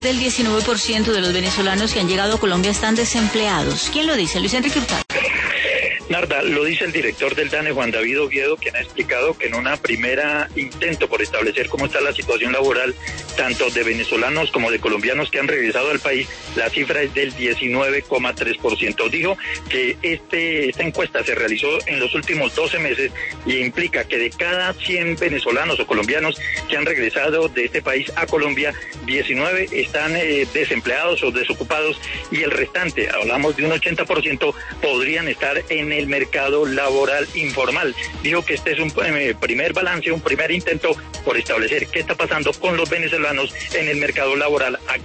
Del 19% de los venezolanos que han llegado a Colombia están desempleados. ¿Quién lo dice? Luis Enrique Hurtado. Narda, lo dice el director del DANE, Juan David Oviedo, quien ha explicado que en una primera intento por establecer cómo está la situación laboral, tanto de venezolanos como de colombianos que han regresado al país, la cifra es del 19,3%. Dijo que esta encuesta se realizó en los últimos 12 meses y implica que de cada 100 venezolanos o colombianos que han regresado de este país a Colombia, 19 están desempleados o desocupados y el restante, hablamos de un 80%, podrían estar en el mercado laboral informal. Dijo que este es un primer balance, un primer intento por establecer qué está pasando con los venezolanos en el mercado laboral aquí.